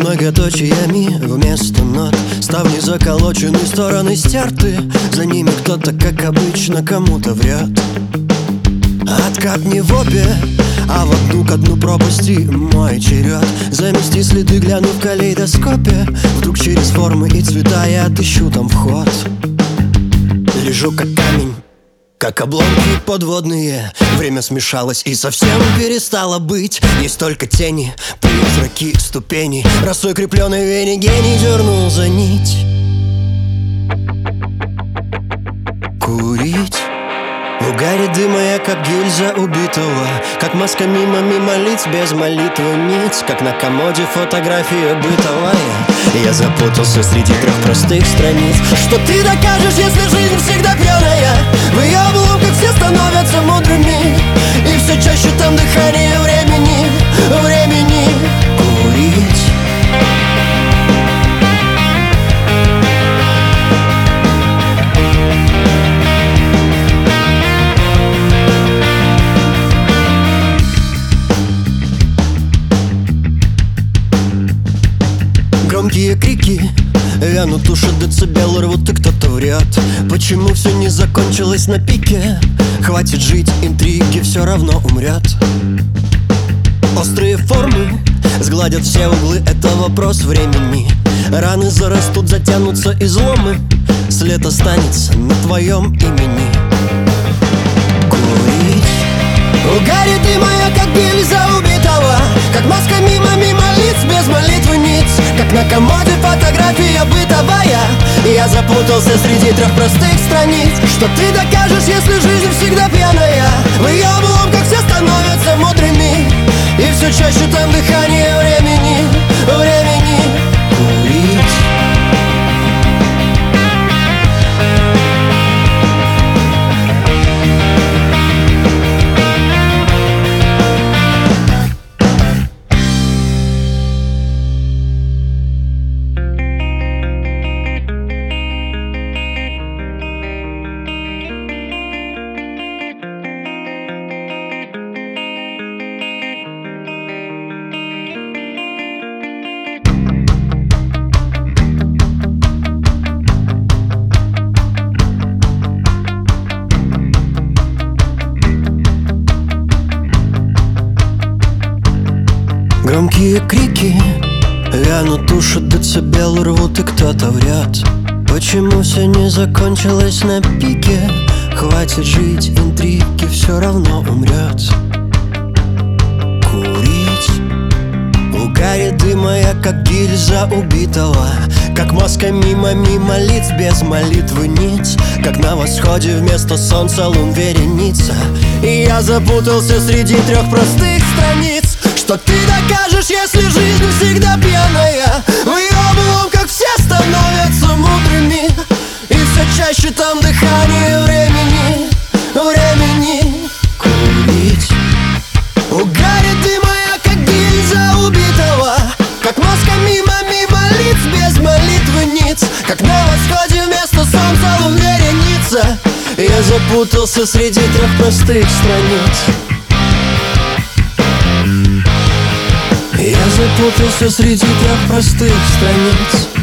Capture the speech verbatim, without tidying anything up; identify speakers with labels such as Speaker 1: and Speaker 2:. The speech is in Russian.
Speaker 1: многоточиями вместо нот. Ставни заколочены, стороны стерты. За ними кто-то, как обычно, кому-то врет. Откат не в обе, а в одну к дну пропасти мой черед. Замести следы, гляну в калейдоскопе. Вдруг через формы и цвета я отыщу там вход. Лежу как камень, как обломки подводные. Время смешалось и совсем перестало быть. Есть только тени, призраки, ступени. Росой крепленной вене гений дернул за нить. Курить в угаре дыма я, как гильза убитого, как маска мимо, мимо лиц, без молитвы ниц. Как на комоде фотография бытовая. Я запутался среди трех простых страниц. Что ты докажешь, если жизнь всегда пьяная? В ее обломках все становятся мудрыми, и все чаще там дыхание времени, времени. Курить громкие крики, вянут уши, децибелы рвут, и кто-то врет. Почему все не закончилось на пике? Хватит жить, интриги, все равно умрет. Острые формы сгладят все углы, это вопрос времени. Раны зарастут, затянутся изломы. След останется на твоем имени. Курить угаре дыма я, как гильза убитого, как маска мимо, мимо лиц, без молитвы ниц. Как на комоде фотография бытовая. Я запутался среди трех простых страниц. Что ты докажешь, если жизнь всегда пьяная? В ее обломках все становятся мудрыми, и все чаще там дыхание времени, времени. Курить громкие крики, вянут уши, децибелы рвут, и кто-то врет. Почему все не закончилось на пике? Хватит жить, интриги, все равно умрет. Курить в угаре дыма я, как гильза убитого, как маска мимо, мимо лиц, без молитвы ниц. Как на восходе вместо солнца лун вереница. И я запутался среди трех простых страниц. Что ты докажешь, если жизнь всегда пьяная? В ее обломках все становятся мудрыми, и все чаще там дыхание времени, времени. Курить угаре дыма я, как гильза убитого, как маска мимо, мимо лиц, без молитвы ниц. Как на восходе вместо солнца лун вереница. Я запутался среди трех простых страниц. Я запутался среди трех простых страниц.